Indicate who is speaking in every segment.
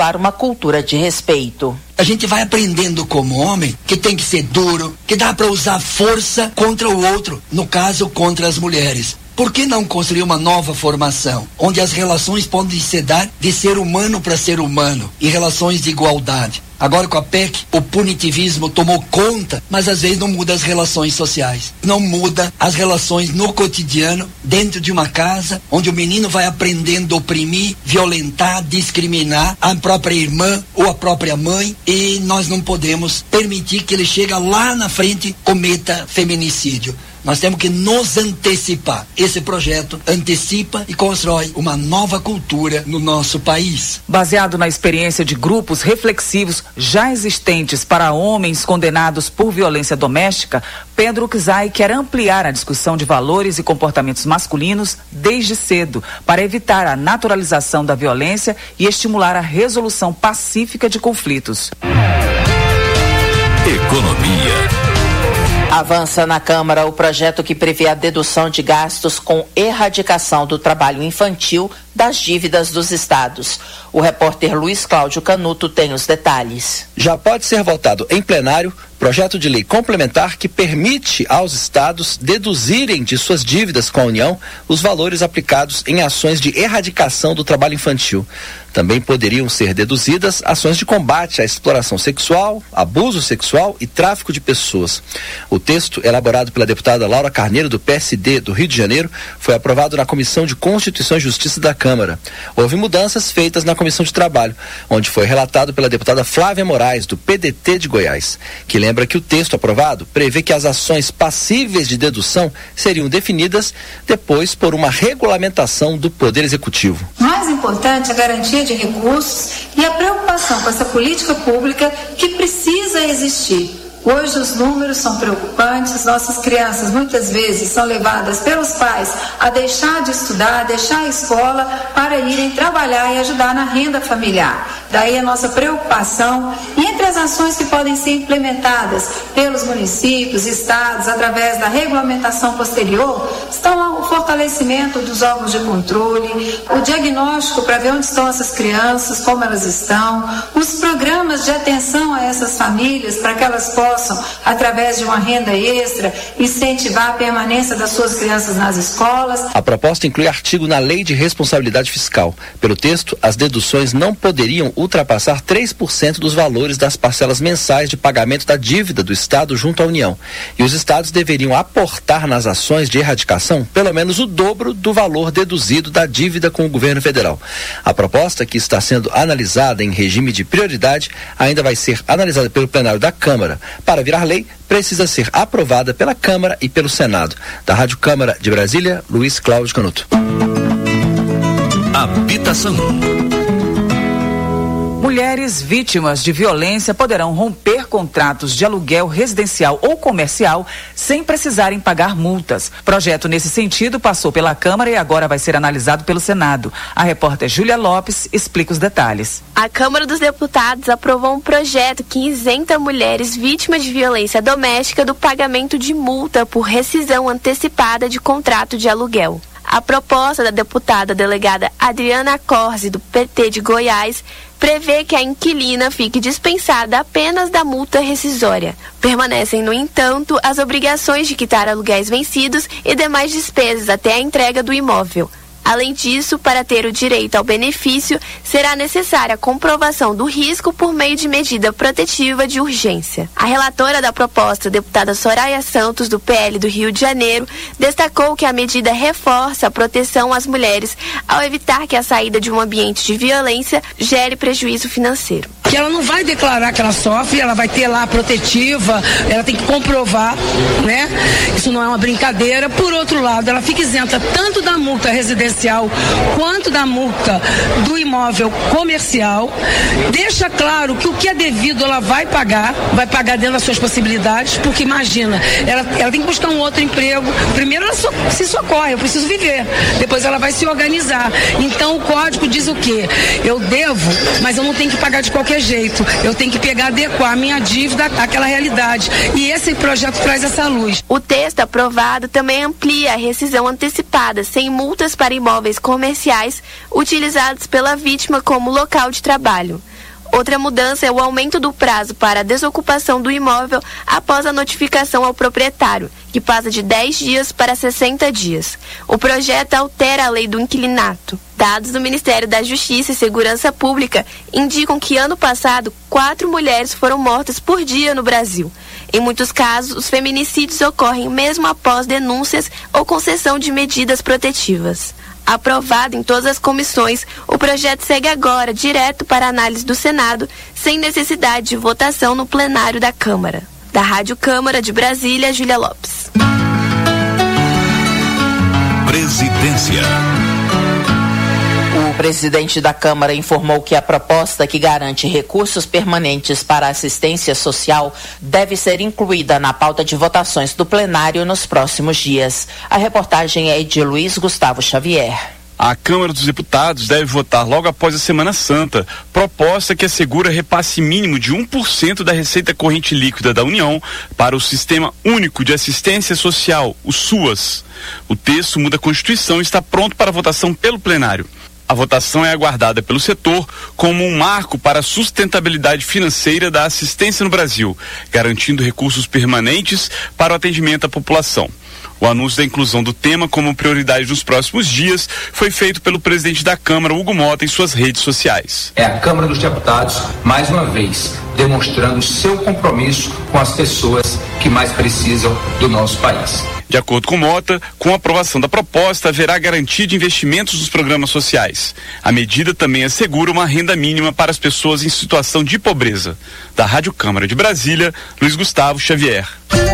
Speaker 1: para uma cultura de respeito.
Speaker 2: A gente vai aprendendo como homem que tem que ser duro, que dá para usar força contra o outro, no caso contra as mulheres. Por que não construir uma nova formação, onde as relações podem se dar de ser humano para ser humano, e relações de igualdade? Agora com a PEC, o punitivismo tomou conta, mas às vezes não muda as relações sociais. Não muda as relações no cotidiano, dentro de uma casa, onde o menino vai aprendendo a oprimir, violentar, discriminar a própria irmã ou a própria mãe, e nós não podemos permitir que ele chegue lá na frente e cometa feminicídio. Nós temos que nos antecipar. Esse projeto antecipa e constrói uma nova cultura no nosso país.
Speaker 3: Baseado na experiência de grupos reflexivos já existentes para homens condenados por violência doméstica, Pedro Czai quer ampliar a discussão de valores e comportamentos masculinos desde cedo, para evitar a naturalização da violência e estimular a resolução pacífica de conflitos.
Speaker 4: Economia.
Speaker 1: Avança na Câmara o projeto que prevê a dedução de gastos com erradicação do trabalho infantil das dívidas dos estados. O repórter Luiz Cláudio Canuto tem os detalhes.
Speaker 5: Já pode ser votado em plenário projeto de lei complementar que permite aos estados deduzirem de suas dívidas com a União os valores aplicados em ações de erradicação do trabalho infantil. Também poderiam ser deduzidas ações de combate à exploração sexual, abuso sexual e tráfico de pessoas. O texto, elaborado pela deputada Laura Carneiro, do PSD do Rio de Janeiro, foi aprovado na Comissão de Constituição e Justiça da Câmara. Houve mudanças feitas na Comissão de Trabalho, onde foi relatado pela deputada Flávia Moraes, do PDT de Goiás, que lembra que o texto aprovado prevê que as ações passíveis de dedução seriam definidas depois por uma regulamentação do Poder Executivo.
Speaker 6: Mais importante é a garantia de recursos e a preocupação com essa política pública que precisa existir. Hoje os números são preocupantes, nossas crianças muitas vezes são levadas pelos pais a deixar de estudar, deixar a escola para irem trabalhar e ajudar na renda familiar. Daí a nossa preocupação, e entre as ações que podem ser implementadas pelos municípios, estados, através da regulamentação posterior, estão o fortalecimento dos órgãos de controle, o diagnóstico para ver onde estão essas crianças, como elas estão, os programas de atenção a essas famílias para que elas possam, através de uma renda extra, incentivar a permanência das suas crianças nas escolas.
Speaker 5: A proposta inclui artigo na Lei de Responsabilidade Fiscal. Pelo texto, as deduções não poderiam ultrapassar 3% dos valores das parcelas mensais de pagamento da dívida do Estado junto à União. E os estados deveriam aportar nas ações de erradicação pelo menos o dobro do valor deduzido da dívida com o governo federal. A proposta, que está sendo analisada em regime de prioridade, ainda vai ser analisada pelo plenário da Câmara. Para virar lei, precisa ser aprovada pela Câmara e pelo Senado. Da Rádio Câmara de Brasília, Luiz Cláudio Canuto.
Speaker 4: Habitação.
Speaker 3: Mulheres vítimas de violência poderão romper contratos de aluguel residencial ou comercial sem precisarem pagar multas. Projeto nesse sentido passou pela Câmara e agora vai ser analisado pelo Senado. A repórter Júlia Lopes explica os detalhes.
Speaker 7: A Câmara dos Deputados aprovou um projeto que isenta mulheres vítimas de violência doméstica do pagamento de multa por rescisão antecipada de contrato de aluguel. A proposta da deputada delegada Adriana Corsi, do PT de Goiás, prevê que a inquilina fique dispensada apenas da multa rescisória. Permanecem, no entanto, as obrigações de quitar aluguéis vencidos e demais despesas até a entrega do imóvel. Além disso, para ter o direito ao benefício, será necessária a comprovação do risco por meio de medida protetiva de urgência. A relatora da proposta, a deputada Soraya Santos, do PL do Rio de Janeiro, destacou que a medida reforça a proteção às mulheres ao evitar que a saída de um ambiente de violência gere prejuízo financeiro.
Speaker 8: Que ela não vai declarar que ela sofre, ela vai ter lá a protetiva, ela tem que comprovar, né? Isso não é uma brincadeira. Por outro lado, ela fica isenta tanto da multa residencial quanto da multa do imóvel comercial. Deixa claro que o que é devido ela vai pagar dentro das suas possibilidades, porque imagina, ela tem que buscar um outro emprego. Primeiro ela se socorre, eu preciso viver. Depois ela vai se organizar. Então o código diz o quê? Eu devo, mas eu não tenho que pagar de qualquer jeito. Eu tenho que adequar a minha dívida àquela realidade. E esse projeto traz essa luz.
Speaker 7: O texto aprovado também amplia a rescisão antecipada sem multas para imóveis comerciais utilizados pela vítima como local de trabalho. Outra mudança é o aumento do prazo para a desocupação do imóvel após a notificação ao proprietário, que passa de 10 dias para 60 dias. O projeto altera a lei do inquilinato. Dados do Ministério da Justiça e Segurança Pública indicam que ano passado 4 mulheres foram mortas por dia no Brasil. Em muitos casos, os feminicídios ocorrem mesmo após denúncias ou concessão de medidas protetivas. Aprovado em todas as comissões, o projeto segue agora direto para análise do Senado, sem necessidade de votação no plenário da Câmara. Da Rádio Câmara de Brasília, Júlia Lopes.
Speaker 1: Presidência. O presidente da Câmara informou que a proposta que garante recursos permanentes para assistência social deve ser incluída na pauta de votações do plenário nos próximos dias. A reportagem é de Luiz Gustavo Xavier.
Speaker 4: A Câmara dos Deputados deve votar logo após a Semana Santa, proposta que assegura repasse mínimo de 1% da receita corrente líquida da União para o Sistema Único de Assistência Social, o SUAS. O texto muda a Constituição e está pronto para votação pelo plenário. A votação é aguardada pelo setor como um marco para a sustentabilidade financeira da assistência no Brasil, garantindo recursos permanentes para o atendimento à população. O anúncio da inclusão do tema como prioridade nos próximos dias foi feito pelo presidente da Câmara, Hugo Mota, em suas redes sociais.
Speaker 9: É a Câmara dos Deputados, mais uma vez, demonstrando seu compromisso com as pessoas que mais precisam do nosso país.
Speaker 4: De acordo com Mota, com a aprovação da proposta, haverá garantia de investimentos nos programas sociais. A medida também assegura uma renda mínima para as pessoas em situação de pobreza. Da Rádio Câmara de Brasília, Luiz Gustavo Xavier.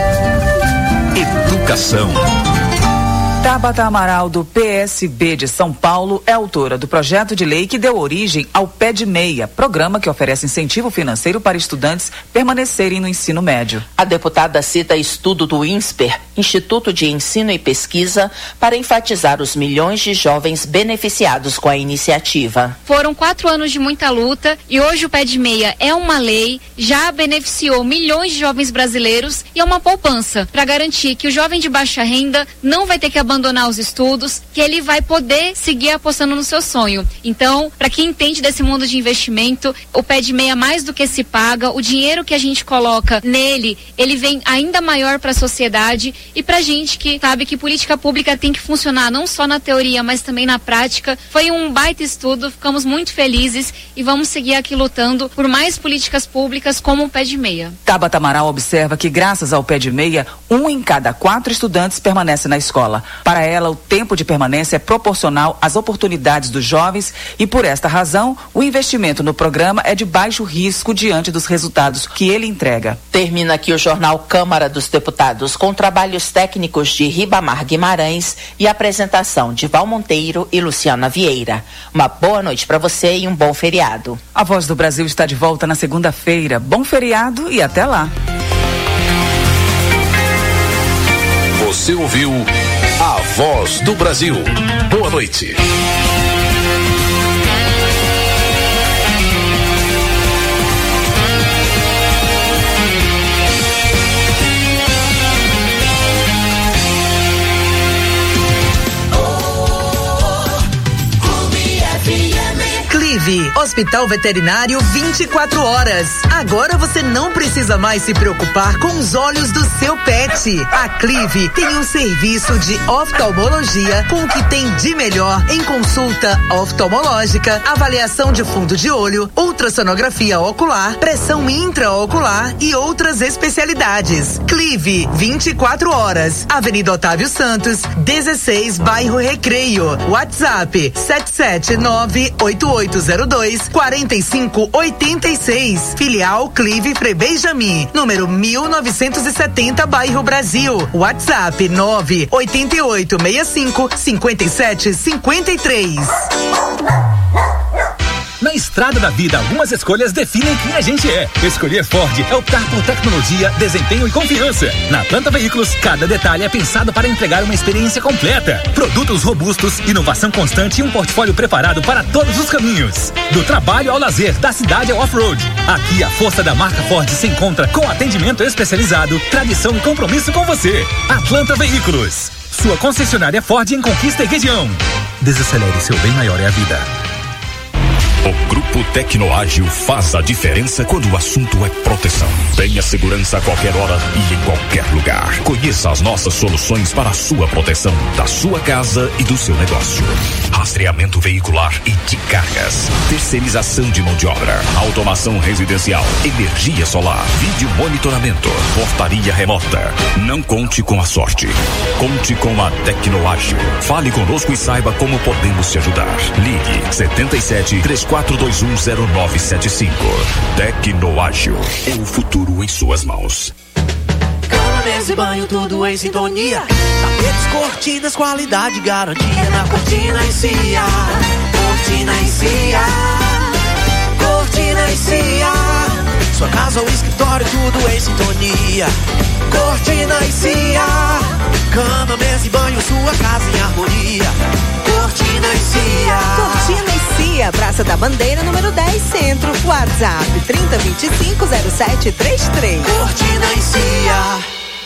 Speaker 3: Educação. Tabata Amaral, do PSB de São Paulo, é autora do projeto de lei que deu origem ao Pé de Meia, programa que oferece incentivo financeiro para estudantes permanecerem no ensino médio.
Speaker 1: A deputada cita estudo do INSPER, Instituto de Ensino e Pesquisa, para enfatizar os milhões de jovens beneficiados com a iniciativa.
Speaker 10: Foram 4 anos de muita luta e hoje o Pé de Meia é uma lei, já beneficiou milhões de jovens brasileiros e é uma poupança para garantir que o jovem de baixa renda não vai ter que abandonar os estudos, que ele vai poder seguir apostando no seu sonho. Então, para quem entende desse mundo de investimento, o Pé de Meia mais do que se paga, o dinheiro que a gente coloca nele, ele vem ainda maior para a sociedade e pra gente que sabe que política pública tem que funcionar não só na teoria, mas também na prática. Foi um baita estudo, ficamos muito felizes e vamos seguir aqui lutando por mais políticas públicas como o Pé de Meia.
Speaker 3: Tabata Amaral observa que graças ao Pé de Meia, 1 em cada 4 estudantes permanece na escola. Para ela, o tempo de permanência é proporcional às oportunidades dos jovens e, por esta razão, o investimento no programa é de baixo risco diante dos resultados que ele entrega.
Speaker 1: Termina aqui o jornal Câmara dos Deputados com trabalhos técnicos de Ribamar Guimarães e apresentação de Val Monteiro e Luciana Vieira. Uma boa noite para você e um bom feriado.
Speaker 3: A Voz do Brasil está de volta na segunda-feira. Bom feriado e até lá.
Speaker 11: Você ouviu A Voz do Brasil. Boa noite.
Speaker 12: Clive, Hospital Veterinário 24 horas. Agora você não precisa mais se preocupar com os olhos do seu pet. A Clive tem um serviço de oftalmologia com o que tem de melhor em consulta oftalmológica, avaliação de fundo de olho, ultrassonografia ocular, pressão intraocular e outras especialidades. Clive, 24 horas. Avenida Otávio Santos, 16, bairro Recreio. WhatsApp 779-8802-4586. Filial Clive Frei Benjamin, número 1970, bairro Brasil. WhatsApp 98865-5753.
Speaker 13: Na estrada da vida, algumas escolhas definem quem a gente é. Escolher Ford é optar por tecnologia, desempenho e confiança. Na Planta Veículos, cada detalhe é pensado para entregar uma experiência completa. Produtos robustos, inovação constante e um portfólio preparado para todos os caminhos. Do trabalho ao lazer, da cidade ao off-road. Aqui a força da marca Ford se encontra com atendimento especializado, tradição e compromisso com você. Atlanta Veículos, sua concessionária Ford em Conquista e região. Desacelere, seu bem maior é a vida.
Speaker 14: O Grupo Tecnoágil faz a diferença quando o assunto é proteção. Tenha segurança a qualquer hora e em qualquer lugar. Conheça as nossas soluções para a sua proteção, da sua casa e do seu negócio. Rastreamento veicular e de cargas. Terceirização de mão de obra. Automação residencial. Energia solar. Vídeo monitoramento. Portaria remota. Não conte com a sorte. Conte com a Tecnoágil. Fale conosco e saiba como podemos te ajudar. Ligue 77 34210975. Tecnoágil. É o futuro em suas mãos.
Speaker 15: Cama, mesa e banho, tudo em sintonia. Tapetes, cortinas, qualidade, garantia na Cortina e Cia. Cortina e Cia. Cortina e Cia. Sua casa ou escritório, tudo em sintonia. Cortina e Cia. Cama, mesa e banho, sua casa em harmonia. Cortina e Cia.
Speaker 16: Cortina e Cia, Praça da Bandeira, número 10, Centro. WhatsApp 30250733.
Speaker 15: Cortina e Cia.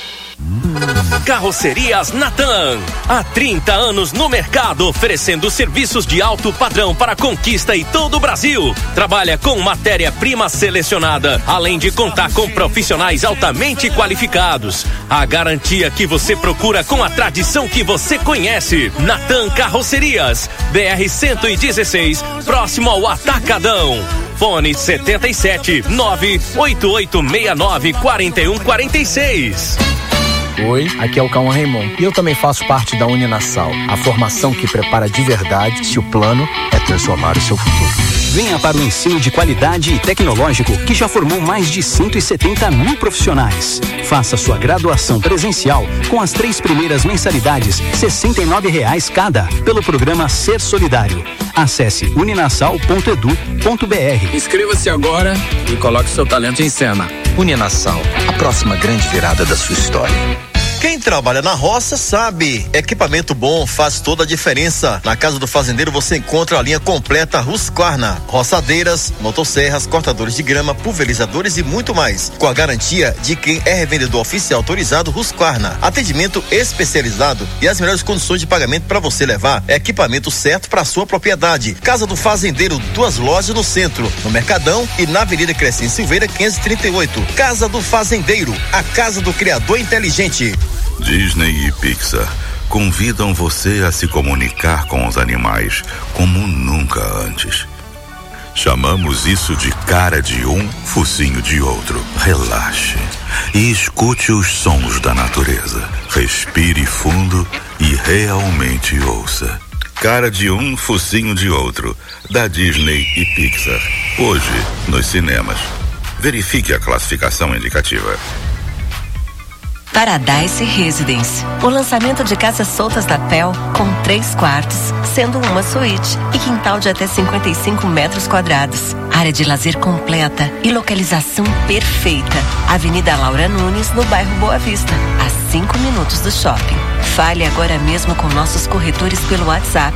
Speaker 17: Carrocerias Natan. Há 30 anos no mercado, oferecendo serviços de alto padrão para Conquista e todo o Brasil. Trabalha com matéria-prima selecionada, além de contar com profissionais altamente qualificados. A garantia que você procura com a tradição que você conhece. Natan Carrocerias, BR-116, próximo ao Atacadão. Fone 77 98869 4146.
Speaker 18: Oi, aqui é o Cauã Raymond e eu também faço parte da Uninasal, a formação que prepara de verdade se o plano é transformar o seu futuro.
Speaker 19: Venha para o ensino de qualidade e tecnológico que já formou mais de 170 mil profissionais. Faça sua graduação presencial com as 3 primeiras mensalidades, R$ 69 cada, pelo programa Ser Solidário. Acesse uninasal.edu.br.
Speaker 20: Inscreva-se agora e coloque seu talento em cena.
Speaker 5: Uninasal, a próxima grande virada da sua história.
Speaker 21: Quem trabalha na roça sabe, equipamento bom faz toda a diferença. Na Casa do Fazendeiro você encontra a linha completa Husqvarna, roçadeiras, motosserras, cortadores de grama, pulverizadores e muito mais, com a garantia de quem é revendedor oficial autorizado Husqvarna. Atendimento especializado e as melhores condições de pagamento para você levar equipamento certo para sua propriedade. Casa do Fazendeiro, 2 lojas no centro, no Mercadão e na Avenida Crescente Silveira 538. Casa do Fazendeiro, a casa do criador inteligente.
Speaker 22: Disney e Pixar convidam você a se comunicar com os animais como nunca antes. Chamamos isso de cara de um, focinho de outro. Relaxe e escute os sons da natureza. Respire fundo e realmente ouça. Cara de um, focinho de outro, da Disney e Pixar. Hoje, nos cinemas. Verifique a classificação indicativa.
Speaker 23: Paradise Residence, o lançamento de casas soltas da PEL com 3 quartos, sendo uma suíte e quintal de até 55 metros quadrados. Área de lazer completa e localização perfeita. Avenida Laura Nunes, no bairro Boa Vista, a 5 minutos do shopping. Fale agora mesmo com nossos corretores pelo WhatsApp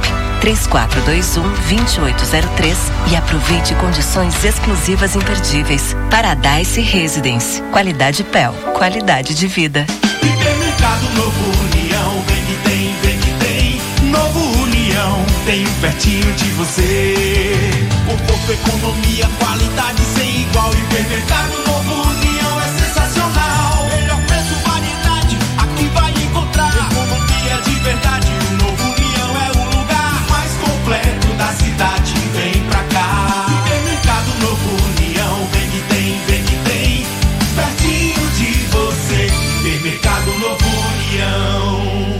Speaker 23: 3421-2803 e aproveite condições exclusivas imperdíveis. Paradise Residence, qualidade PEL, qualidade de vida.
Speaker 24: Supermercado Novo União, vem que tem. Novo União, tem pertinho de você. Conforto, economia, qualidade sem igual. Supermercado Novo União é sensacional. Melhor preço, variedade, aqui vai encontrar. Economia de verdade, o Novo União é o lugar mais completo da cidade. Vem pra cá. Supermercado Novo União, vem que tem. Pertinho de você. Supermercado Novo União.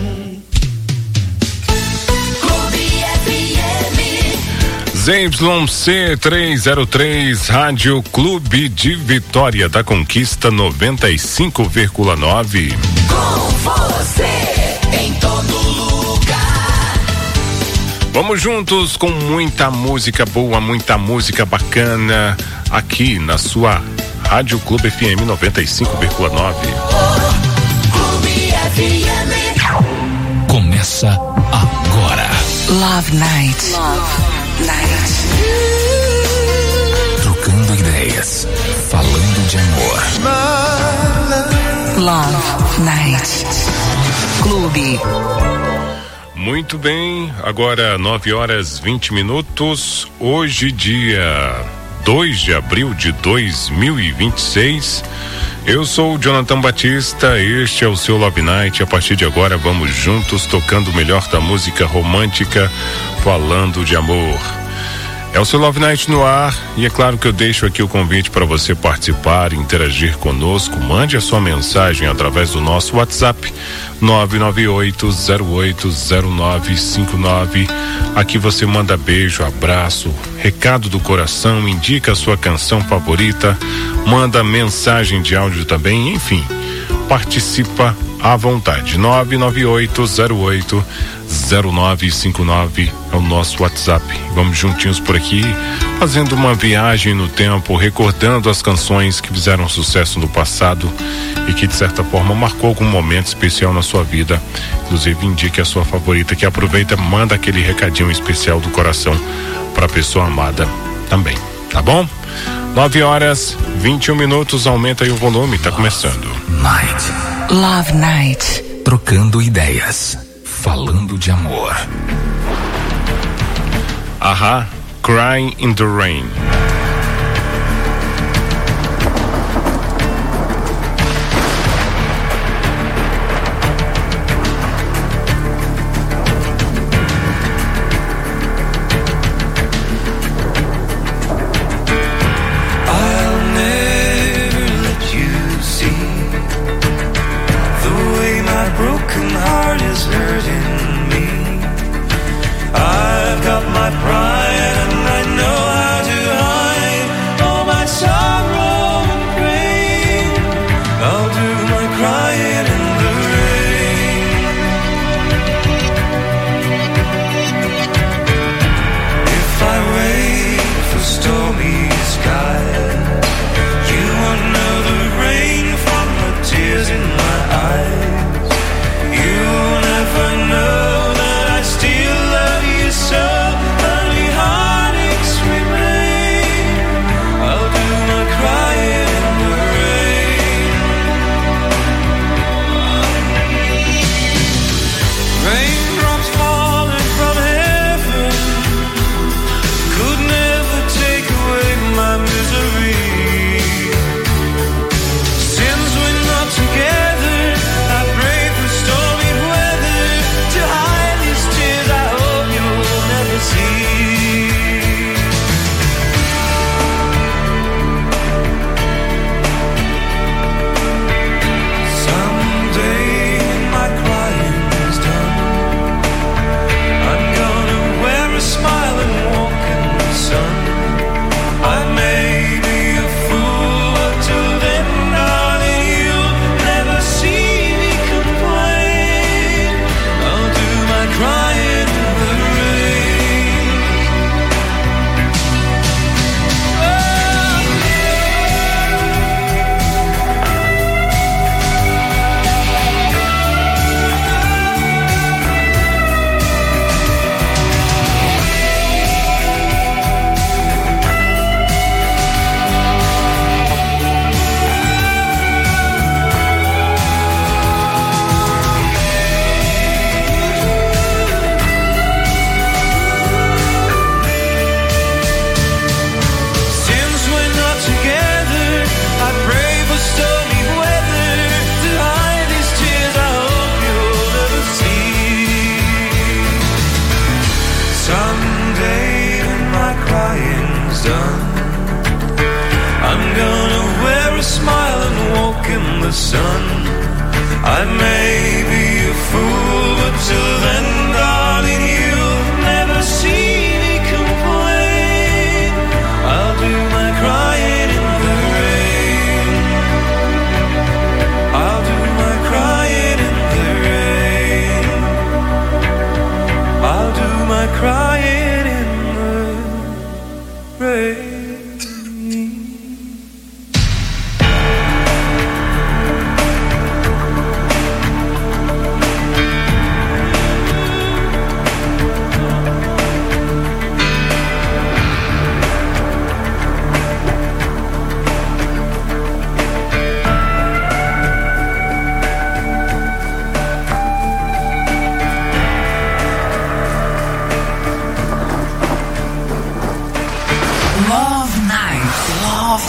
Speaker 25: ZYC303, Rádio Clube de Vitória da Conquista 95,9.
Speaker 15: Com você em todo lugar.
Speaker 25: Vamos juntos com muita música boa, muita música bacana aqui na sua Rádio Clube FM 95,9.
Speaker 15: Clube FM.
Speaker 11: Começa agora.
Speaker 12: Love Night.
Speaker 11: Trocando ideias, falando de amor.
Speaker 12: Love Night. Clube.
Speaker 25: Muito bem, agora 9h20. Hoje, dia 2 de abril de 2026. Eu sou o Jonathan Batista, este é o seu Love Night. A partir de agora vamos juntos tocando o melhor da música romântica, falando de amor. É o seu Love Night no ar e é claro que eu deixo aqui o convite para você participar, interagir conosco. Mande a sua mensagem através do nosso WhatsApp 998080959. Aqui você manda beijo, abraço, recado do coração, indica a sua canção favorita, manda mensagem de áudio também, enfim, participa à vontade. 998080959 é o nosso WhatsApp. Vamos juntinhos por aqui, fazendo uma viagem no tempo, recordando as canções que fizeram sucesso no passado e que de certa forma marcou algum momento especial na sua vida. Inclusive indique a sua favorita, que aproveita, manda aquele recadinho especial do coração para a pessoa amada também, tá bom? 9h21, aumenta aí o volume, tá começando.
Speaker 11: Night. Love Night. Trocando ideias. Falando de amor.
Speaker 25: Ahá, Crying in the Rain.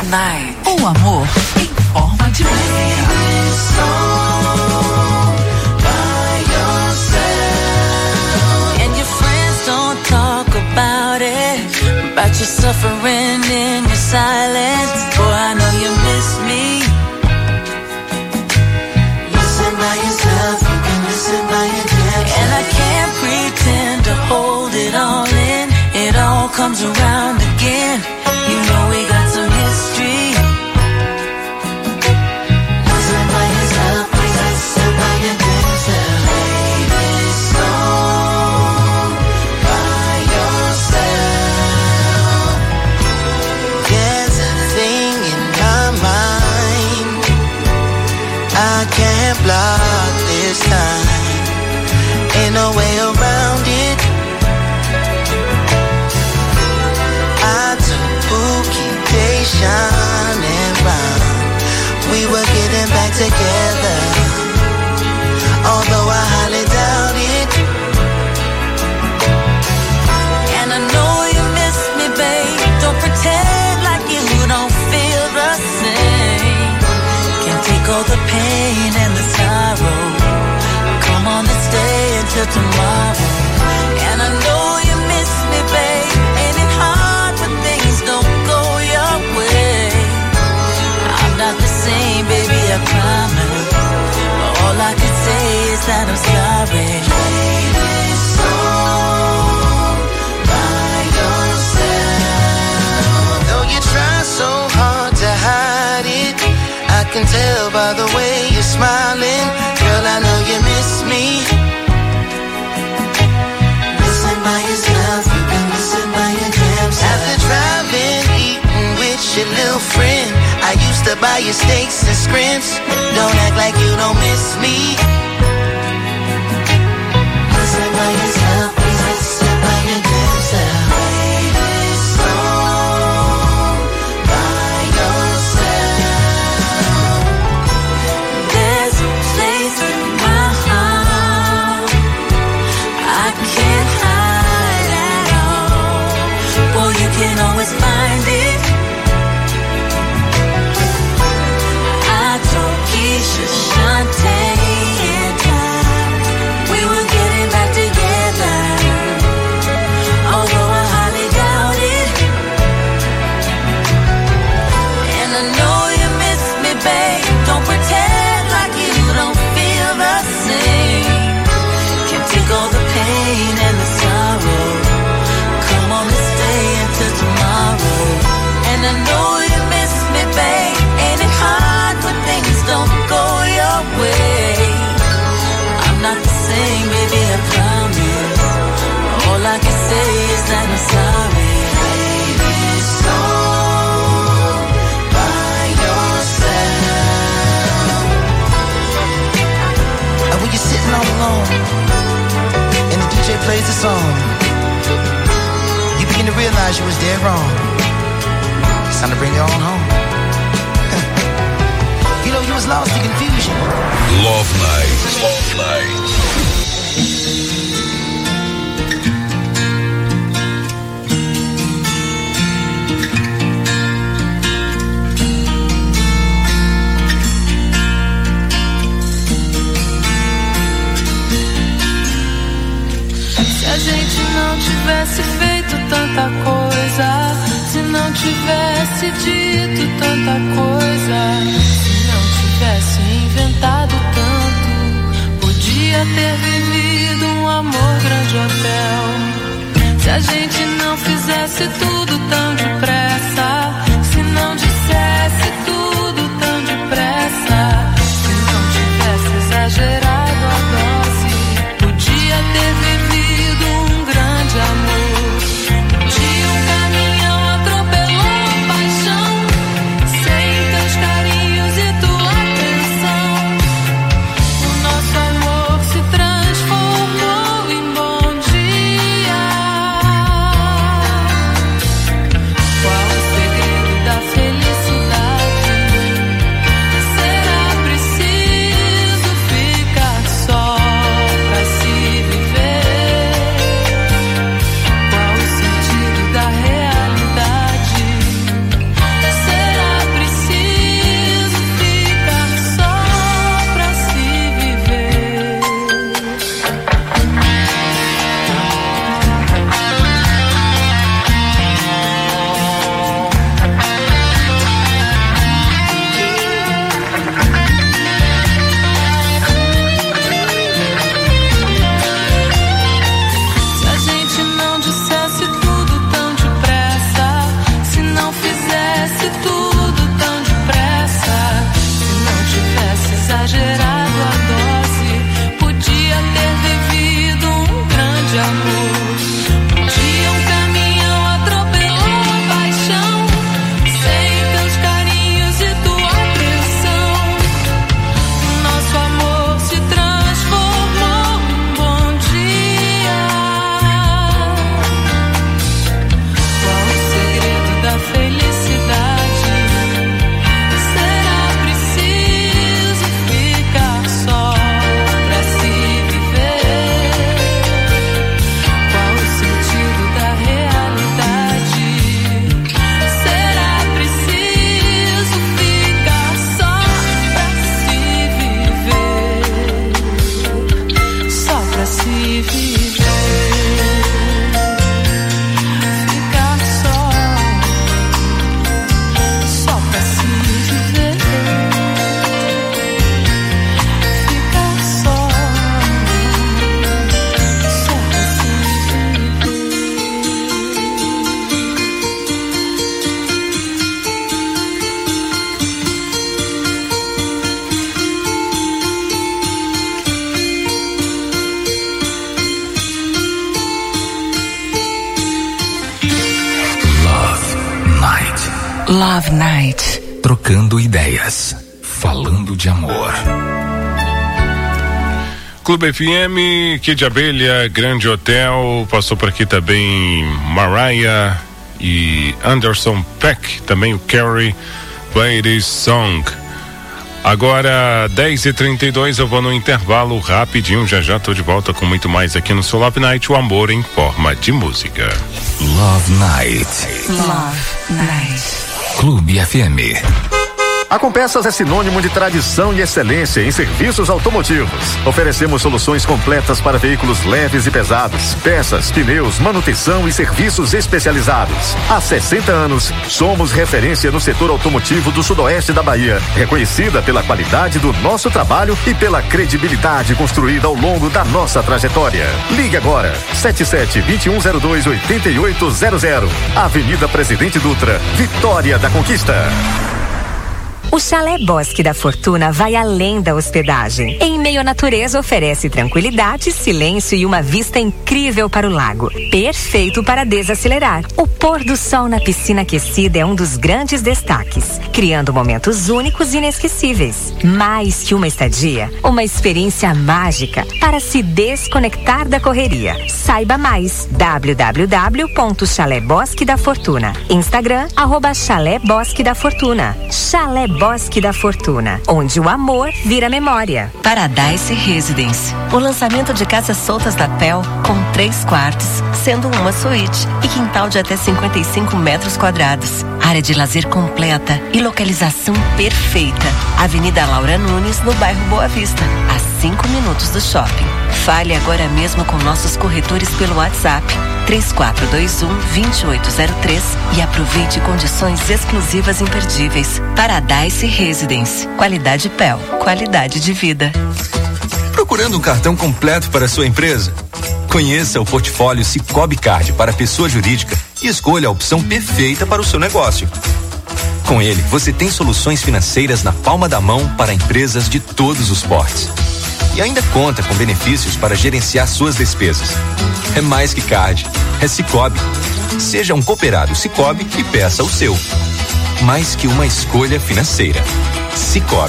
Speaker 3: Night. O amor em forma de música.
Speaker 2: And your friends don't talk about it, about your suffering in your silence. Boy, I know you miss me. Listen by yourself, you can listen by your damn. And I can't pretend to hold it all in. It all comes around again. You know we got some history. Listen by yourself, please listen by your damn self. Play this song by yourself. There's a thing in my mind I can't block this time. Ain't no way around it. Shining round, we were getting back together, although I highly doubt it. And I know you miss me, babe. Don't pretend like you don't feel the same. Can't take all the pain and the sorrow. Come on and stay until tomorrow. And I know you miss me, babe. Ain't it hard when things don't go your way? I'm not the same, baby, I promise. All I can say is that I'm sorry. Play this song by yourself. Though you try so hard to hide it, I can tell by the way you're smiling. Girl, I know you miss me. Listen by yourself, you can listen by your damn self. After driving, eating with your little friend, I used to buy you steaks and scrimps. Don't act like you don't miss me. Listen by yourself, please listen by your damn self. Play this song by yourself. There's a place in my heart I can't hide at all. Boy, you can always find it. I told Keisha, Shantae, and I, we were getting back together, although I highly doubt it. And I know you miss me, babe. Don't pretend like you don't feel the same. Can't take all the pain and the sorrow. Come on and stay until tomorrow. And I know you miss me, babe. Ain't it hard when things don't go your way? I'm not the same, baby, I promise. All I can say is that I'm sorry. Play this song by yourself. And when you're sitting all alone and the DJ plays the song, you begin to realize you was dead wrong. It's time to bring it on home. You know, you was lost in confusion.
Speaker 22: Love Night. Love Night.
Speaker 6: Se a gente não tivesse feito tanta coisa, se não tivesse dito tanta coisa, se não tivesse inventado tanto, podia ter vivido um amor grande hotel. Se a gente não fizesse tudo tão depressa, se não dissesse tudo tão depressa, se não tivesse exagerado a dose, podia ter vivido um grande amor. Um dia um caminhão atropelou a paixão, sem teus carinhos e tua atenção. O nosso amor se transformou em bom dia.
Speaker 11: Love Night. Trocando ideias. Falando de amor.
Speaker 25: Clube FM, Kid Abelha, Grande Hotel, passou por aqui também Mariah e Anderson Peck, também o Carrie, Ladies Song. Agora 10h32, eu vou no intervalo rapidinho, já tô de volta com muito mais aqui no seu Love Night, o amor em forma de música.
Speaker 11: Love Night.
Speaker 23: Love Night.
Speaker 11: Clube FM.
Speaker 4: A Compeças é sinônimo de tradição e excelência em serviços automotivos. Oferecemos soluções completas para veículos leves e pesados, peças, pneus, manutenção e serviços especializados. Há 60 anos, somos referência no setor automotivo do sudoeste da Bahia, reconhecida pela qualidade do nosso trabalho e pela credibilidade construída ao longo da nossa trajetória. Ligue agora, 77-2102-8800. Avenida Presidente Dutra, Vitória da Conquista.
Speaker 7: O Chalé Bosque da Fortuna vai além da hospedagem. Em meio à natureza, oferece tranquilidade, silêncio e uma vista incrível para o lago. Perfeito para desacelerar. O pôr do sol na piscina aquecida é um dos grandes destaques, criando momentos únicos e inesquecíveis. Mais que uma estadia, uma experiência mágica para se desconectar da correria. Saiba mais, www.Chalé Bosque da Fortuna. Instagram, @Chalé Bosque da Fortuna. Chalé Bosque da Fortuna, onde o amor vira memória.
Speaker 23: Paradise Residence. O lançamento de casas soltas da PEL com 3 quartos, sendo uma suíte e quintal de até 55 metros quadrados. Área de lazer completa e localização perfeita. Avenida Laura Nunes, no bairro Boa Vista, a 5 minutos do shopping. Fale agora mesmo com nossos corretores pelo WhatsApp 3421-2803 e aproveite condições exclusivas imperdíveis. Paradise Residence. Qualidade PEL. Qualidade de vida.
Speaker 8: Procurando um cartão completo para a sua empresa? Conheça o portfólio Sicoob Card para pessoa jurídica e escolha a opção perfeita para o seu negócio. Com ele, você tem soluções financeiras na palma da mão para empresas de todos os portes. E ainda conta com benefícios para gerenciar suas despesas. É mais que card, é Sicoob. Seja um cooperado Sicoob e peça o seu. Mais que uma escolha financeira. Sicoob.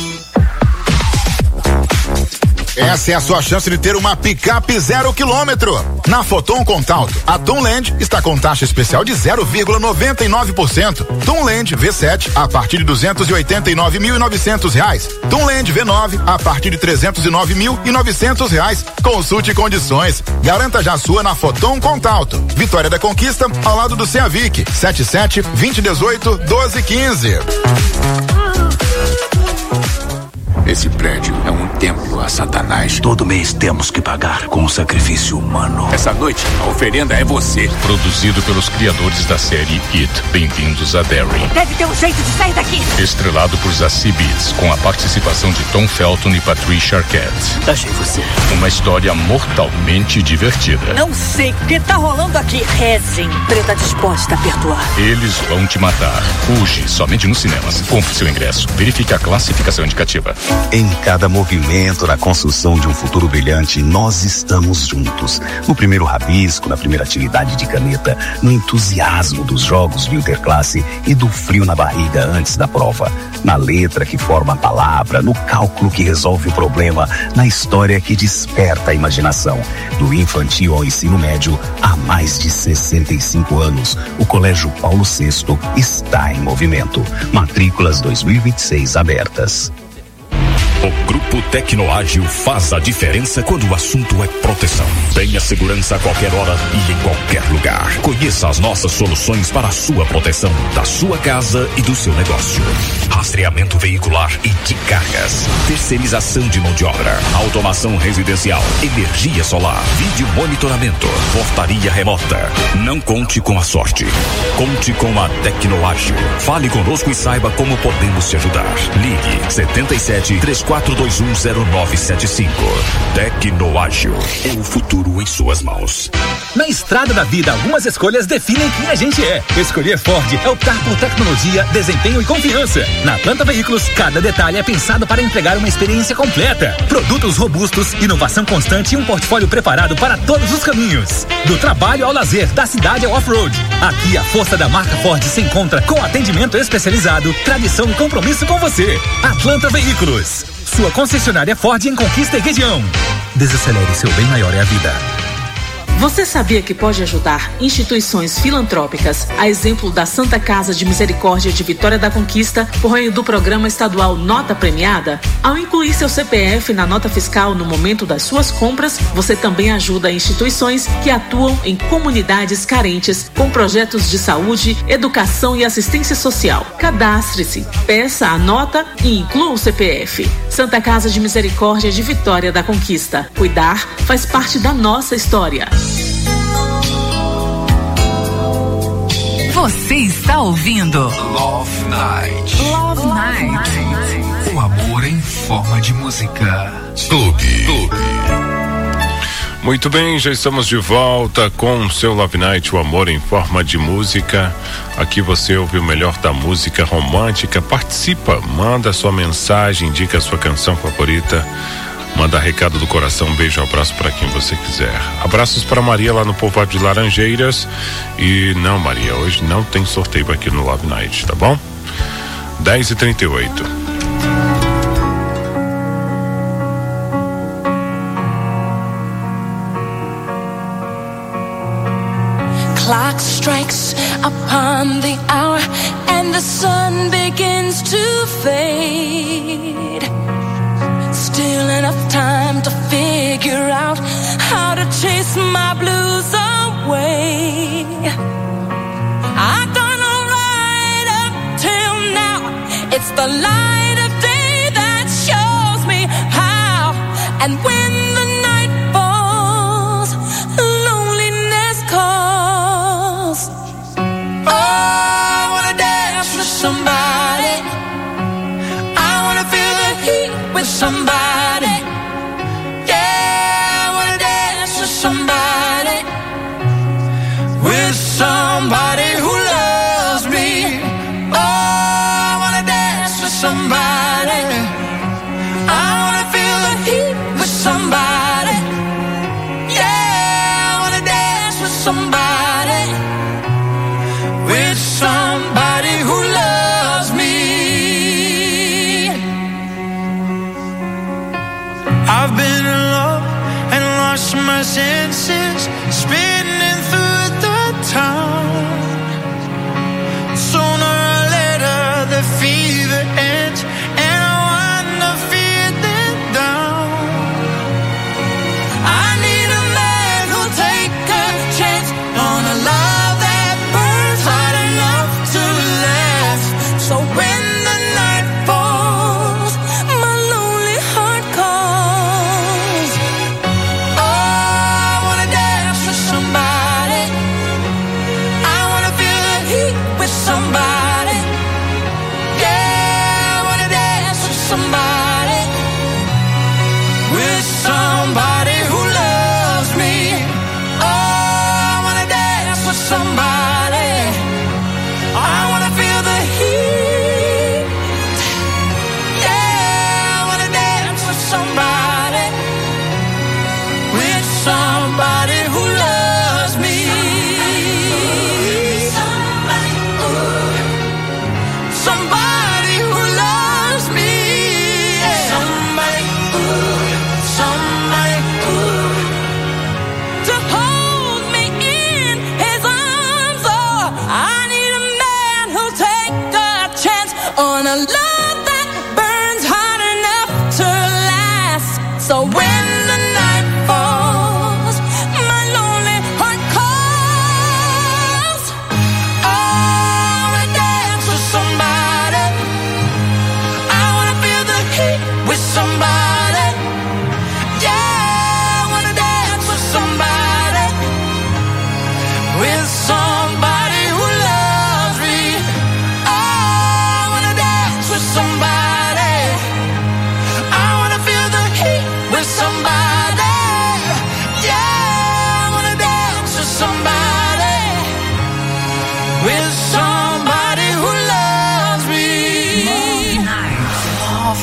Speaker 9: Essa é a sua chance de ter uma picape 0 km. Na Foton Contalto, a Tunland está com taxa especial de 0,99%. Tunland V7 a partir de R$289.900. Tunland V9 a partir de R$309.900. Consulte condições. Garanta já a sua na Foton Contalto. Vitória da Conquista, ao lado do Ceavic. 77-2018-1215.
Speaker 10: Esse prédio é um templo a Satanás.
Speaker 26: Todo mês temos que pagar com um sacrifício humano.
Speaker 10: Essa noite, a oferenda é você.
Speaker 25: Produzido pelos criadores da série It. Bem-vindos a Derry.
Speaker 27: Deve ter um jeito de sair daqui.
Speaker 25: Estrelado por Zazie Beetz, com a participação de Tom Felton e Patricia Arquette.
Speaker 26: Achei você.
Speaker 25: Uma história mortalmente divertida.
Speaker 27: Não sei o que tá rolando aqui. Rezem. Preta disposta a perdoar.
Speaker 25: Eles vão te matar. Hoje, somente nos cinemas. Compre seu ingresso. Verifique a classificação indicativa.
Speaker 28: Em cada movimento na construção de um futuro brilhante, nós estamos juntos. No primeiro rabisco, na primeira atividade de caneta, no entusiasmo dos jogos de interclasse e do frio na barriga antes da prova. Na letra que forma a palavra, no cálculo que resolve o problema, na história que desperta a imaginação. Do infantil ao ensino médio, há mais de 65 anos, o Colégio Paulo VI está em movimento. Matrículas 2026 abertas.
Speaker 14: O Grupo Tecnoágil faz a diferença quando o assunto é proteção. Tenha segurança a qualquer hora e em qualquer lugar. Conheça as nossas soluções para a sua proteção, da sua casa e do seu negócio. Rastreamento veicular e de cargas. Terceirização de mão de obra. Automação residencial. Energia solar. Vídeo monitoramento. Portaria remota. Não conte com a sorte. Conte com a Tecnoágil. Fale conosco e saiba como podemos te ajudar. Ligue 77-3421-0975. Tecnoágil. É o futuro em suas mãos.
Speaker 1: Na estrada da vida, algumas escolhas definem quem a gente é. Escolher Ford é optar por tecnologia, desempenho e confiança. Na Atlanta Veículos, cada detalhe é pensado para entregar uma experiência completa. Produtos robustos, inovação constante e um portfólio preparado para todos os caminhos. Do trabalho ao lazer, da cidade ao off-road. Aqui a força da marca Ford se encontra com atendimento especializado, tradição e compromisso com você. Atlanta Veículos, sua concessionária Ford em Conquista e região. Desacelere, seu bem maior é a vida.
Speaker 5: Você sabia que pode ajudar instituições filantrópicas, a exemplo da Santa Casa de Misericórdia de Vitória da Conquista, por meio do programa estadual Nota Premiada? Ao incluir seu CPF na nota fiscal no momento das suas compras, você também ajuda instituições que atuam em comunidades carentes com projetos de saúde, educação e assistência social. Cadastre-se, peça a nota e inclua o CPF. Santa Casa de Misericórdia de Vitória da Conquista. Cuidar faz parte da nossa história.
Speaker 13: Você está ouvindo
Speaker 11: Love Night.
Speaker 13: Love Night.
Speaker 11: O amor em forma de música.
Speaker 25: Clube. Muito bem, já estamos de volta com o seu Love Night, o amor em forma de música. Aqui você ouve o melhor da música romântica. Participa, manda sua mensagem, indica a sua canção favorita. Manda recado do coração, um beijo, um abraço para quem você quiser. Abraços para Maria lá no povoado de Laranjeiras. E não, Maria, hoje não tem sorteio aqui no Love Night, tá bom? 10h38.
Speaker 6: Clock strikes upon the hour and the sun begins to fade. Still enough time to figure out how to chase my blues away. I've done alright up till now. It's the light of day that shows me how. And when the night falls, loneliness calls. Oh, I wanna dance with somebody. I wanna feel the heat with somebody. Somebody who loves me. Oh, I wanna dance with somebody. I wanna feel the heat with somebody. Yeah, I wanna dance with somebody. With somebody who loves me. I've been in love and lost my senses, spinning through the town. Sooner or later the fever ends and I wind up feeling down. I need a man who'll take a chance on a love that burns hot enough to last. So when the night falls, my lonely heart calls. Oh, I wanna dance with somebody. I wanna feel the heat with somebody. Yeah, I wanna dance with somebody. With somebody who loves me. Oh, I wanna dance with somebody. I wanna feel the heat. Yeah, I wanna dance with somebody. With somebody who loves me. Somebody who loves me. Somebody to hold me in his arms. Oh, I need a man who'll take a chance on a love that burns hot enough to last. So when the night falls, my lonely heart calls. Oh, I wanna dance with somebody. I wanna feel the heat with somebody. Yeah, I wanna dance with somebody. With somebody who loves me. Oh, I wanna dance with somebody. I wanna feel the heat with somebody.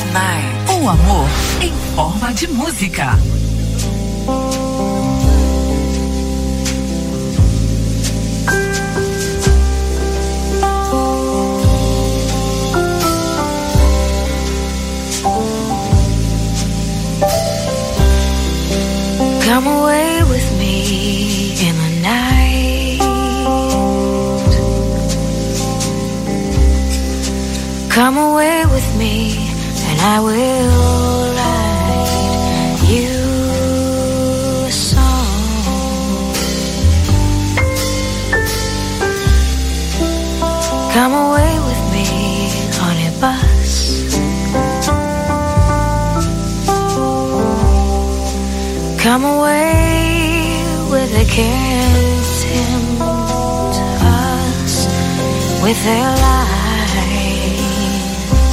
Speaker 13: Night. O amor em forma de música.
Speaker 2: Come away with me in the night. Come away with me and I will write you a song. Come away with me on a bus. Come away where they can't tempt us with their lies.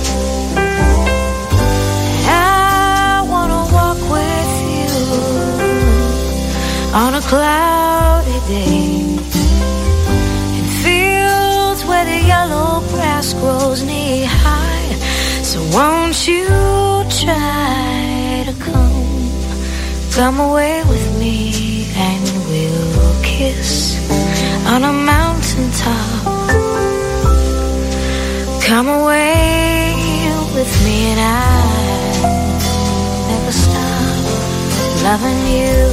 Speaker 2: I wanna walk with you on a cloudy day in fields where the yellow grass grows knee high. So won't you try to come away with me and we'll kiss on a mountaintop. Come away with me and I'll never stop loving you.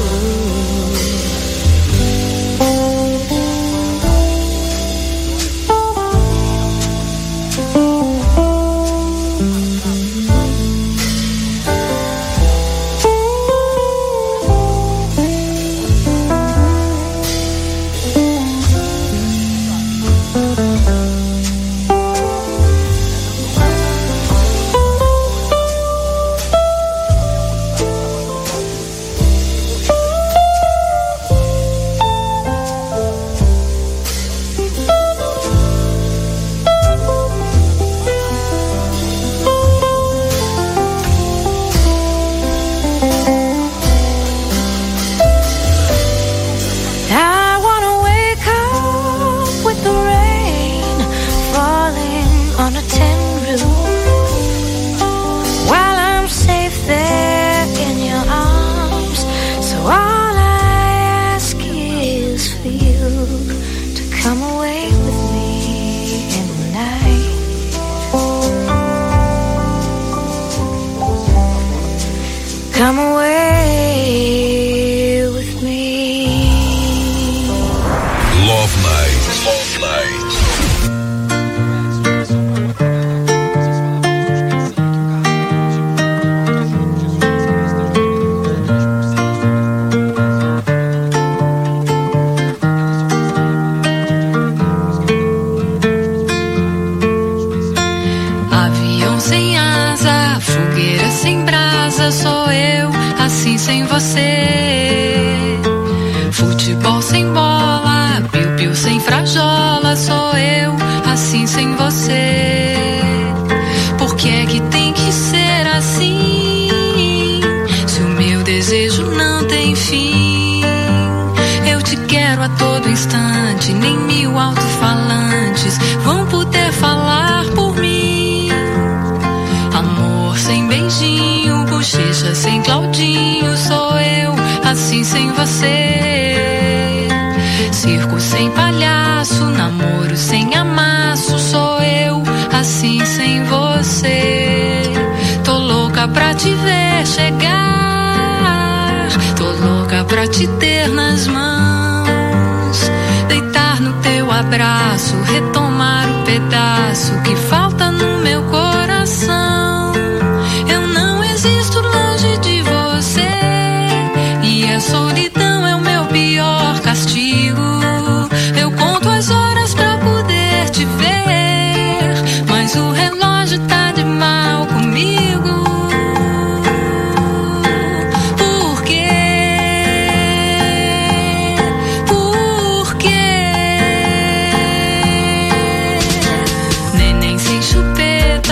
Speaker 2: Come away with me.
Speaker 14: Love Night. Love Night.
Speaker 6: Avião sem asa, fogueira sem brasa, sou eu, assim sem você. Futebol sem bola, piu-piu sem frajola, sou eu, assim sem você. Por que é que tem que ser assim? Se o meu desejo não tem fim, eu te quero a todo instante, nem 1000 alto-falantes vão poder falar por mim. Amor sem beijinho, bochecha sem Claudinho, sou eu, assim sem você. Circo sem palhaço, namoro sem amasso, sou eu, assim sem você. Tô louca pra te ver chegar, tô louca pra te ter nas mãos, deitar no teu abraço, retomar o pedaço que falta no meu coração. Eu não existo longe de você e a solidão é o meu pior castigo. Eu conto as horas pra poder te ver, mas o relógio tá de mal comigo. Por quê? Por quê? Neném sem chupeta,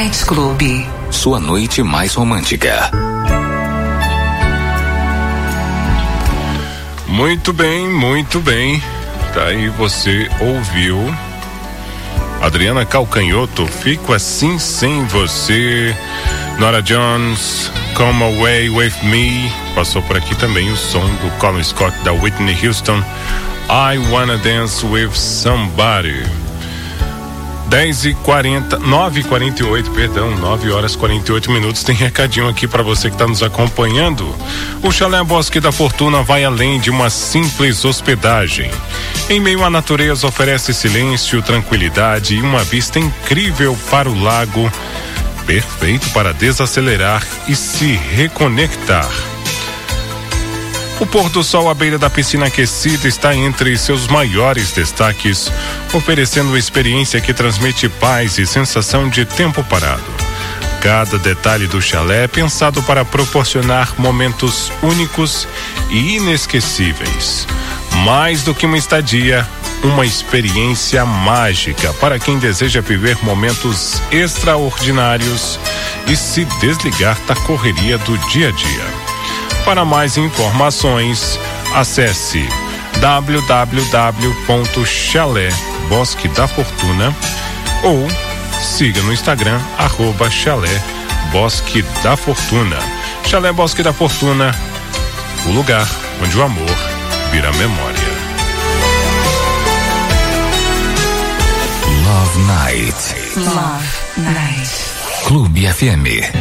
Speaker 13: Night Club.
Speaker 11: Sua noite mais romântica.
Speaker 25: Muito bem, muito bem. Daí você ouviu Adriana Calcanhoto, Fico Assim Sem Você. Nora Jones, Come Away With Me. Passou por aqui também o som do Colin Scott, da Whitney Houston, I Wanna Dance With Somebody. 9h48, perdão, 9 horas 48 minutos. Tem recadinho aqui para você que está nos acompanhando. O Chalé Bosque da Fortuna vai além de uma simples hospedagem. Em meio à natureza, oferece silêncio, tranquilidade e uma vista incrível para o lago, perfeito para desacelerar e se reconectar. O pôr do sol à beira da piscina aquecida está entre seus maiores destaques, oferecendo uma experiência que transmite paz e sensação de tempo parado. Cada detalhe do chalé é pensado para proporcionar momentos únicos e inesquecíveis. Mais do que uma estadia, uma experiência mágica para quem deseja viver momentos extraordinários e se desligar da correria do dia a dia. Para mais informações, acesse www.chalé-bosque da Fortuna ou siga no Instagram @Chalé Bosque da Fortuna. Chalé Bosque da Fortuna, o lugar onde o amor vira memória.
Speaker 11: Love Night.
Speaker 13: Love Night.
Speaker 11: Clube FM.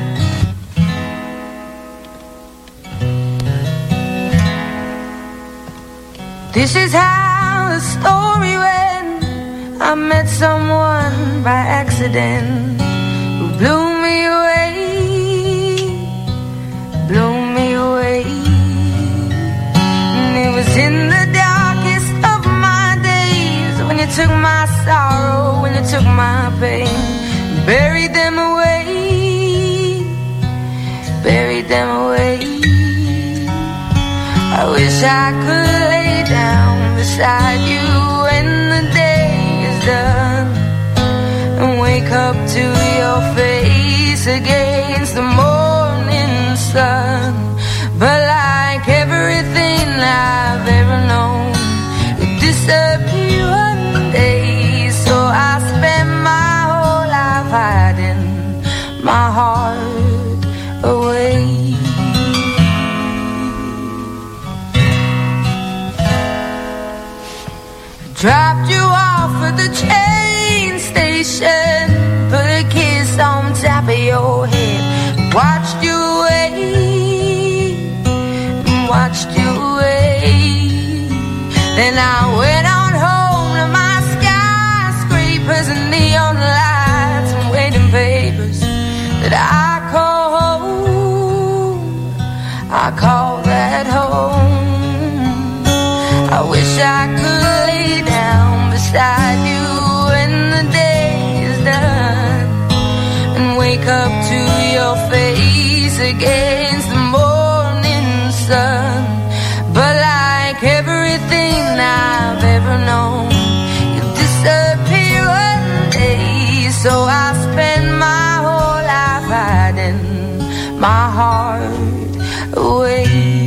Speaker 6: This is how the story went. I met someone by accident who blew me away, blew me away. And it was in the darkest of my days when you took my sorrow, when you took my pain, buried them away, buried them away. I wish I could lay down beside you when the day is done and wake up to your face against the morning sun. But like everything I've ever known, it disappeared one day. So I spent my whole life hiding my heart away. Dropped you off at the train station, put a kiss on top of your head, watched you away, watched you away. Then I went on home to my skyscrapers and neon lights and waiting papers that I call home, I call that home. I wish I could lay down beside you when the day is done and wake up to your face against the morning sun. But like everything I've ever known, you disappear one day. So I spend my whole life hiding my heart away.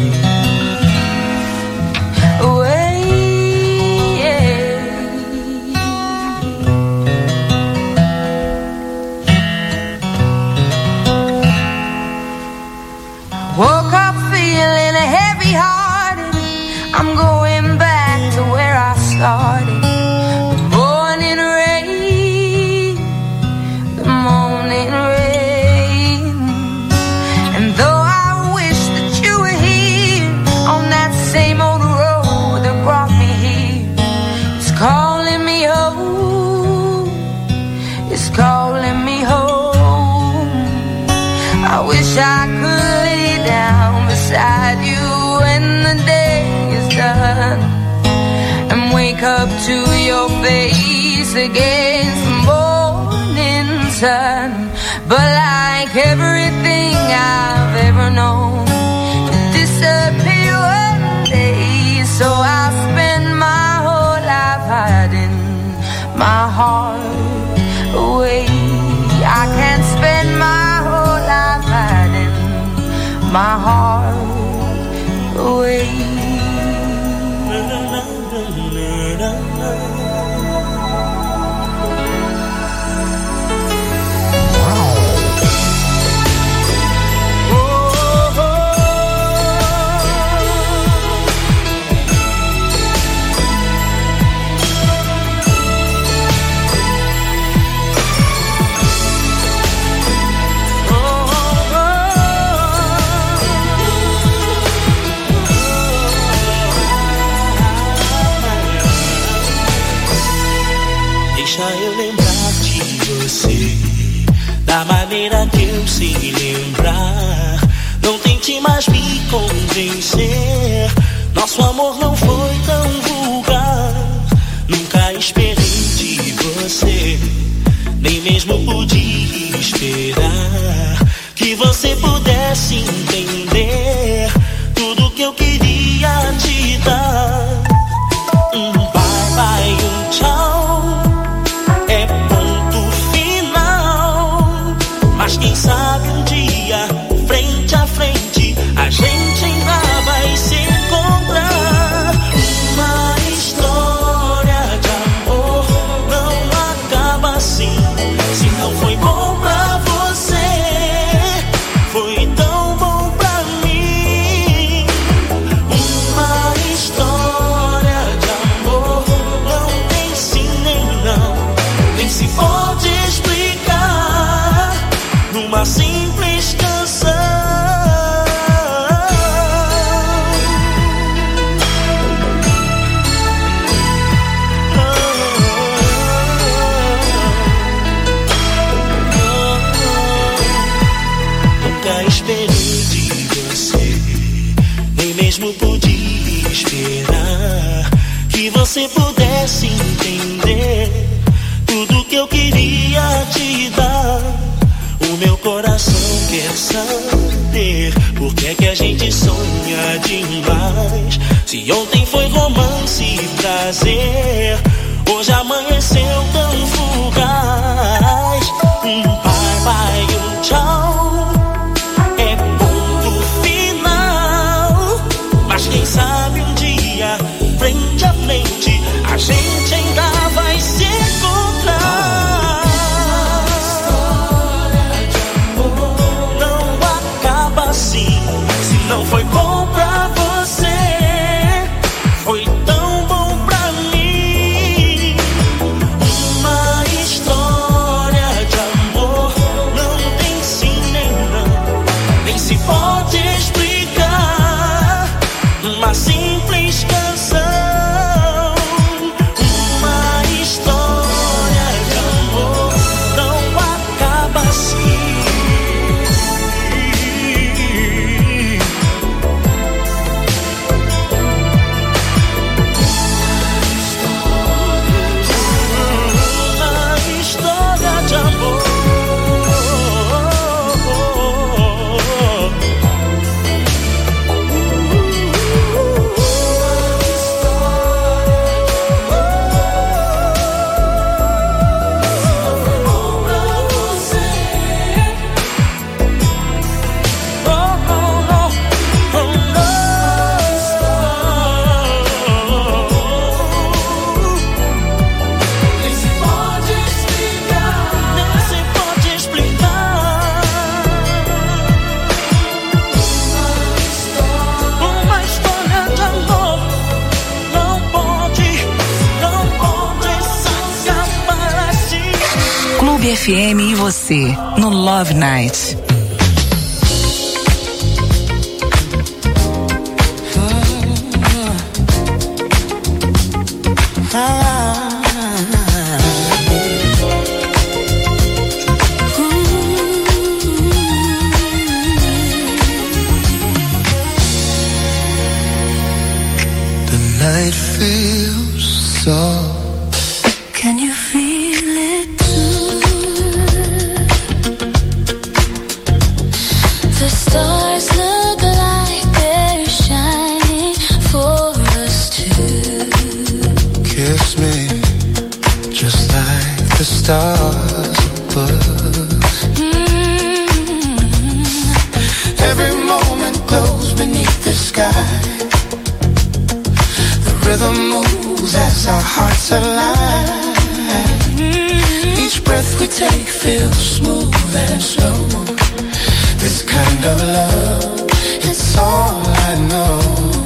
Speaker 6: Woke up feeling heavy hearted. I'm going back to where I started. The morning rain, the morning rain. And though I wish that you were here on that same old road that brought me here, it's calling me home, it's calling me home. I wish I could lay down beside you when the day is done and wake up to your face against the morning sun. But like everything I've ever known, it disappeared one day. So I spend my whole life hiding my heart away. I can't
Speaker 2: my heart away.
Speaker 15: Deixa eu lembrar de você, da maneira que eu sei lembrar. Não tente mais me convencer, nosso amor não foi tão vulgar. Nunca esperei de você, nem mesmo podia esperar que você pudesse entender tudo que eu queria te dar. Um bye bye, um tchau, é ponto final. Mas quem sabe um dia, frente a frente, a gente ainda vai se encontrar. Uma história de amor não acaba assim. Se não foi bom pra você, foi tão bom pra mim. Uma história de amor não tem sim nem não, nem se pode explicar numa simples canção. Nunca esperei de você, nem mesmo podia esperar que você pudesse entender tudo que eu queria te dar. O meu coração quer saber por que é que a gente sonha demais. Se ontem foi romance e prazer, hoje amanheceu tão fugaz. Um bye bye, um tchau, é ponto final. Mas quem sabe um dia, frente a frente, a gente ainda vai se encontrar. Não acaba assim. Se não foi bom pra você, foi tão bom pra mim. Uma história de amor não tem sim nem não, nem se pode explicar numa simples canção. Uma história de amor não acaba assim. Uma história de amor.
Speaker 13: Clube FM e você no Love Night.
Speaker 2: The night feels so. Can you feel it too? The stars look like they're shining for us to
Speaker 16: kiss me just like the stars above.
Speaker 2: Every moment
Speaker 16: moves as our hearts align. Each breath we take feels smooth and slow. This kind of love, it's all I know.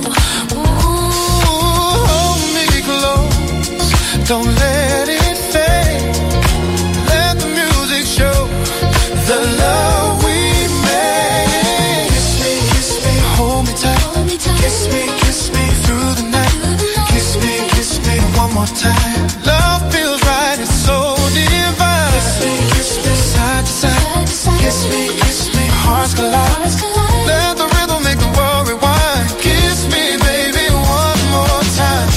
Speaker 16: Ooh, hold me close, don't let it fade. Let the music show the love we made. Kiss me, hold me tight. Kiss me through the night. Kiss me one more time. Love feels right, it's so divine. Kiss me side to side. Kiss me, hearts collide. Let the rhythm make the world rewind. Kiss me, baby, one more time.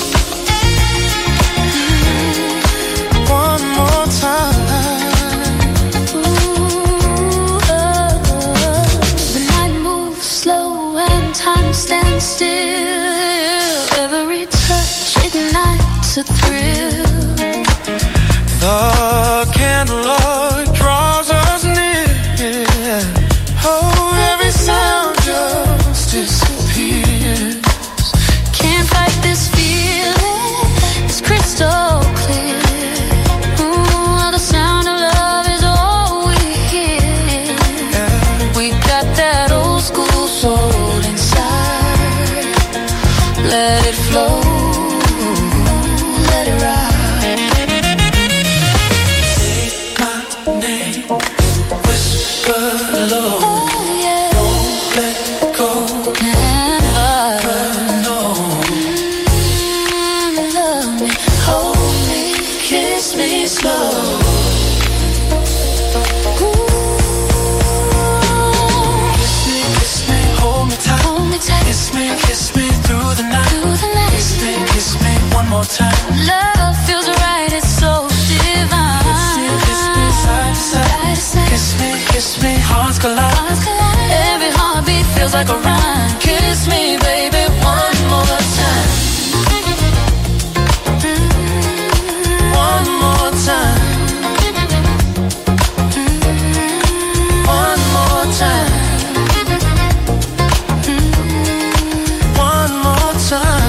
Speaker 16: One more time.
Speaker 6: Ooh, the night moves slow and time stands still. Every touch ignites a thrill.
Speaker 16: The candlelight draws us near. Oh, every sound just disappears.
Speaker 6: Can't fight this feeling, it's crystal clear. Ooh, the sound of love is all we hear. We got that old school soul inside. Let it flow, let it ride.
Speaker 16: Time.
Speaker 6: Love feels right, it's so divine.
Speaker 16: Kiss me, hearts collide.
Speaker 6: Every heartbeat feels like a rhyme. Kiss me, baby, one more time.
Speaker 16: One more time. One more time. One more time.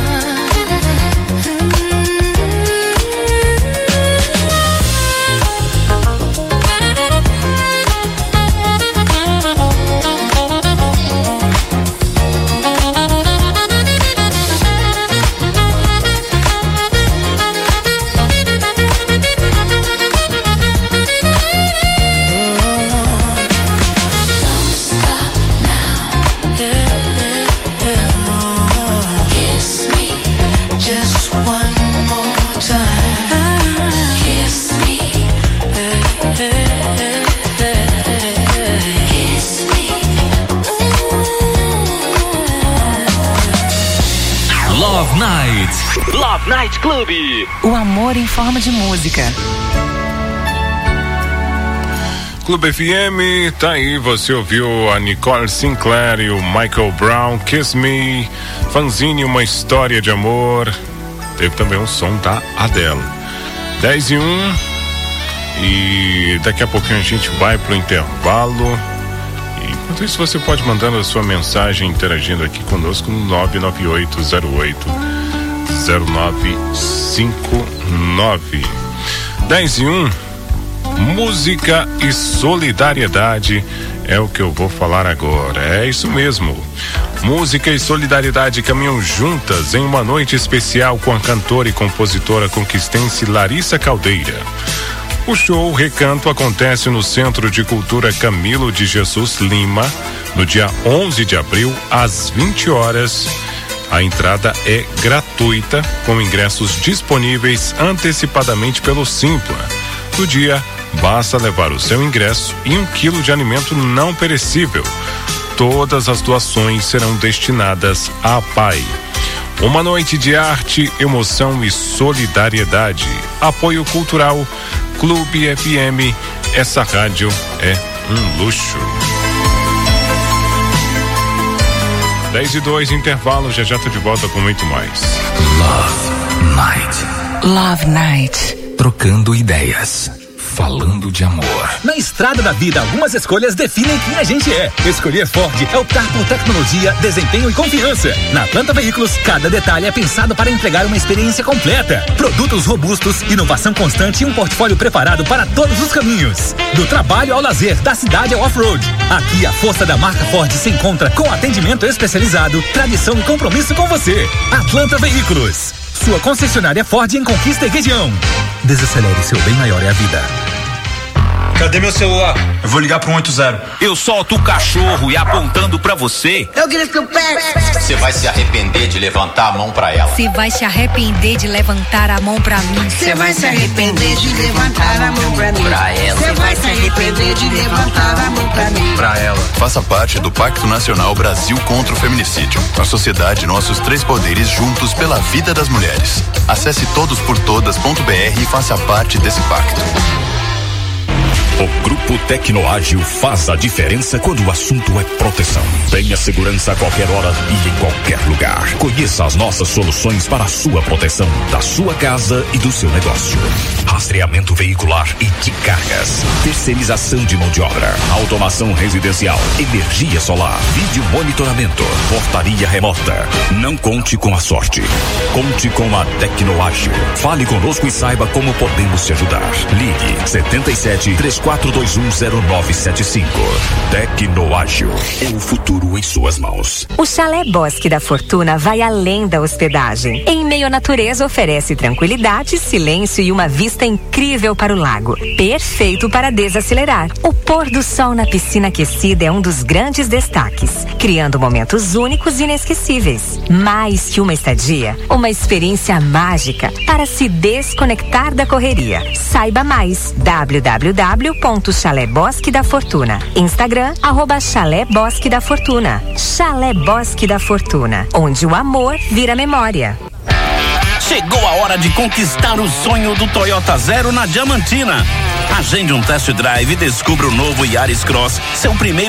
Speaker 1: Love Night Club.
Speaker 7: O amor em forma de música.
Speaker 25: Clube FM, tá aí, você ouviu a Nicole Sinclair e o Michael Brown, Kiss Me, Fanzine, uma história de amor. Teve também um som da Adele. 10:01 e daqui a pouquinho a gente vai pro intervalo. Enquanto isso, você pode mandando a sua mensagem, interagindo aqui conosco no 998080959. 10:01. Música e solidariedade é o que eu vou falar agora. É isso mesmo. Música e solidariedade caminham juntas em uma noite especial com a cantora e compositora conquistense Larissa Caldeira. O show Recanto acontece no Centro de Cultura Camilo de Jesus Lima, no dia 11 de abril, às 20 horas. A entrada é gratuita, com ingressos disponíveis antecipadamente pelo Simpla. No dia, basta levar o seu ingresso e 1 quilo de alimento não perecível. Todas as doações serão destinadas à PAI. Uma noite de arte, emoção e solidariedade. Apoio cultural, Clube FM. Essa rádio é um luxo. 10:02, intervalo, já tô de volta com muito mais.
Speaker 11: Love Night.
Speaker 7: Love Night.
Speaker 11: Trocando ideias, Falando de amor.
Speaker 1: Na estrada da vida, algumas escolhas definem quem a gente é. Escolher Ford é optar por tecnologia, desempenho e confiança. Na Atlanta Veículos, cada detalhe é pensado para entregar uma experiência completa. Produtos robustos, inovação constante e um portfólio preparado para todos os caminhos. Do trabalho ao lazer, da cidade ao off-road. Aqui a força da marca Ford se encontra com atendimento especializado, tradição e compromisso com você. Atlanta Veículos, sua concessionária Ford em Conquista e região. Desacelere, seu bem maior é a vida.
Speaker 3: Cadê meu celular? Eu vou ligar pro 180.
Speaker 12: Eu solto o cachorro e apontando pra você.
Speaker 17: Eu queria que eu pegue.
Speaker 12: Você vai se arrepender de levantar a mão pra ela.
Speaker 17: Você vai se arrepender de levantar a mão pra mim. Você vai se arrepender de levantar a mão pra mim.
Speaker 12: Pra ela.
Speaker 17: Você vai se arrepender de levantar a mão pra mim.
Speaker 3: Pra ela.
Speaker 18: Faça parte do Pacto Nacional Brasil contra o Feminicídio. A sociedade, nossos três poderes juntos pela vida das mulheres. Acesse todosportodas.br e faça parte desse pacto.
Speaker 14: O Grupo Tecnoágil faz a diferença quando o assunto é proteção. Tenha segurança a qualquer hora e em qualquer lugar. Conheça as nossas soluções para a sua proteção, da sua casa e do seu negócio. Rastreamento veicular e de cargas. Terceirização de mão de obra. Automação residencial. Energia solar. Vídeo monitoramento. Portaria remota. Não conte com a sorte. Conte com a Tecnoágil. Fale conosco e saiba como podemos te ajudar. Ligue 77-34210975. Tecnoágil. É o futuro em suas mãos.
Speaker 7: O Chalé Bosque da Fortuna vai além da hospedagem. Em meio à natureza, oferece tranquilidade, silêncio e uma vista incrível para o lago. Perfeito para desacelerar. O pôr do sol na piscina aquecida é um dos grandes destaques, criando momentos únicos e inesquecíveis. Mais que uma estadia, uma experiência mágica para se desconectar da correria. Saiba mais. www.Chalé Bosque da Fortuna. Instagram, @Chalé Bosque da Fortuna. Chalé Bosque da Fortuna, onde o amor vira memória.
Speaker 12: Chegou a hora de conquistar o sonho do Toyota Zero na Diamantina. Agende um test drive e descubra o novo Yaris Cross, seu primeiro